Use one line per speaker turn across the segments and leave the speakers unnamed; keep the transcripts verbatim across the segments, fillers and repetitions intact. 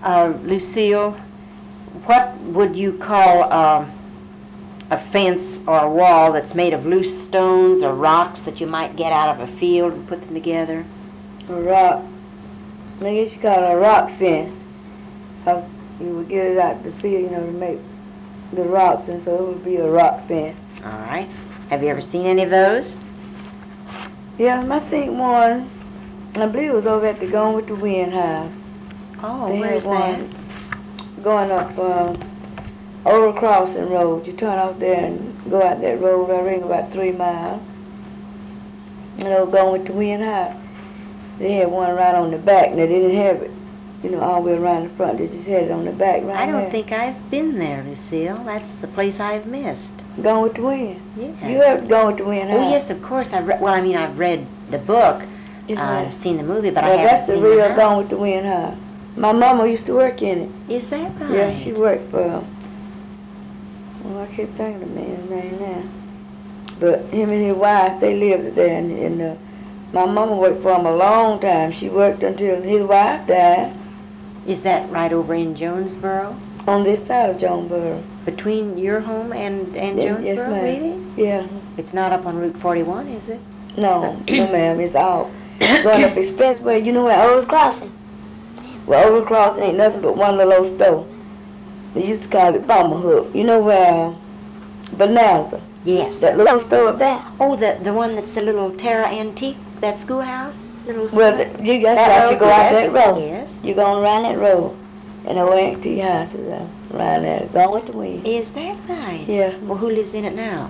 Uh, Lucille, what would you call um, a fence or a wall that's made of loose stones or rocks that you might get out of a field and put them together?
A rock. I guess you call it a rock fence. Because you would get it out the field, you know, to make the rocks, and so it would be a rock fence.
All right. Have you ever seen any of those?
Yeah, I seen one. I believe it was over at the Gone with the Wind house.
Oh,
They
where's
had
that?
one going up uh, Old Crossing Road. You turn off there and go out that road. I ring about three miles. And they were Gone with the Wind house. They had one right on the back. Now, they didn't have it, you know, all the way around the front. They just had it on the back right
I don't
there.
think I've been there, Lucille. That's the place I've missed.
Gone with the Wind.
Yes.
You have Gone with the Wind house.
Oh, yes, of course. I've re- well, I mean, I've read the book.
Yes,
Uh,
ma'am.
I've seen the movie, but I
Well,
haven't
that's the
seen
real
the house.
Gone with the Wind house. My mama used to work in it.
Is that right?
Yeah, she worked for, um, well, I can't think of the man's name now. But him and his wife, they lived there, and, and uh, my mama worked for him a long time. She worked until his wife died
Is that right over in Jonesboro?
on this side of Jonesboro.
Between your home and, and
Yeah,
Jonesboro,
yes, ma'am.
really?
Yeah,
It's not up on Route forty-one, is it?
no, no ma'am, it's out. Going up Expressway, you know where Old Crossing? Well, Old Crossing ain't nothing but one little old store. They used to call it Bomber Hook. You know where uh, Bonanza,
Yes.
that little store up there?
Oh, the the one that's the little Terra Antique, that schoolhouse? Little
Well,
school-
the, you that's
That
right. You
road,
go out
yes,
that road.
Yes.
You go around that road, and there were empty houses uh, around there. Gone with the wind.
Is that right?
Yeah.
Well, who lives in it now?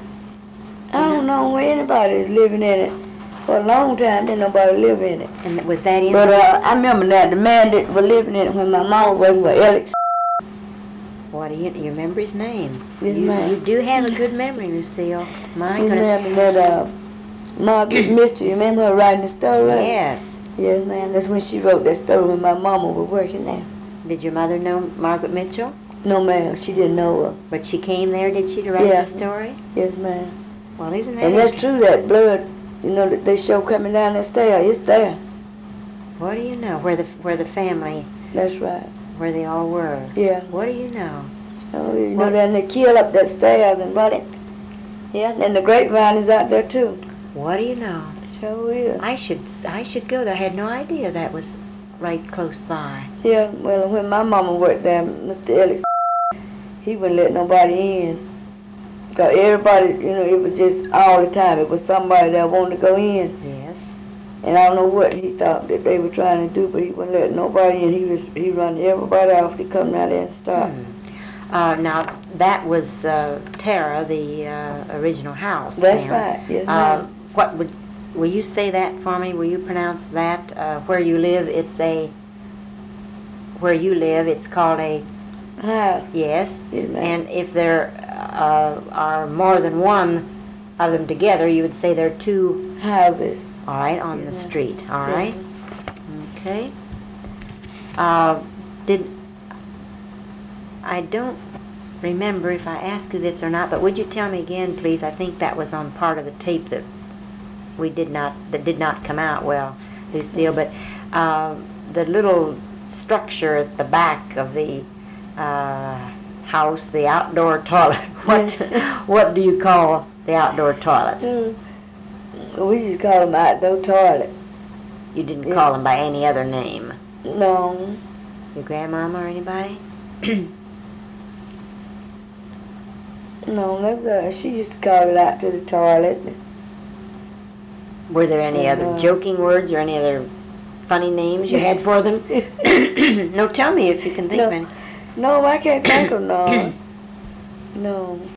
I don't know where anybody is living in it. For a long time, didn't nobody live in it.
And was that in
But
the...
uh, I remember that the man that was living in it when my mom was working for Alex.
What do you, you remember his name?
Yes,
you,
ma'am.
You do have a good memory, Lucille. My
His
goodness.
name that uh, Margaret Mitchell. You remember her writing the story? Right?
Yes.
Yes, ma'am. That's when she wrote that story when my mama was working there.
Did your mother know Margaret Mitchell?
No, ma'am. She didn't know her.
But she came there, did she, to write
Yeah.
the story?
Yes, ma'am.
Well, isn't that
And that's
interesting?
true. That blood, you know, that they show coming down that stair. It's there.
What do you know? Where the where the family,
That's right.
where they all were.
Yeah.
What do you know?
So, you know,
What?
then they kill up that stairs and run it. Yeah, and the grapevine is out there too.
What do you know?
Sure is.
I should I should go there. I had no idea that was right close by.
Yeah, well, when my mama worked there, Mister Alex, he wouldn't let nobody in. Because everybody, you know, it was just all the time. It was somebody that wanted to go in.
Yes.
And I don't know what he thought that they were trying to do, but he wouldn't let nobody in. He was he run everybody off to come out there and stop.
Hmm. Uh, now that was uh, Tara, the uh, original house.
That's
then.
right. Yes,
Uh,
ma'am.
what would will you say that for me? Will you pronounce that? Uh, where you live, it's a. Where you live, it's called a.
House.
Yes.
Yes, ma'am.
And if there uh, are more than one of them together, you would say there are two.
Houses.
All right, on
Yes,
the
ma'am.
street. All
Yes,
right. Okay. Uh, did I don't remember if I asked you this or not, but would you tell me again, please? I think that was on part of the tape that we did not that did not come out well, Lucille. But uh, the little structure at the back of the uh, house, the outdoor toilet. What what do you call the outdoor toilets?
Mm. We just call them outdoor toilet.
You didn't
Yeah.
call them by any other name.
No.
Your grandmama or anybody?
No, that was, uh, she used to call it out to the toilet.
Were there any other
Uh,
joking words or any other funny names you had for them? No, tell me if you can think
No.
of any.
No, I can't think of none. No.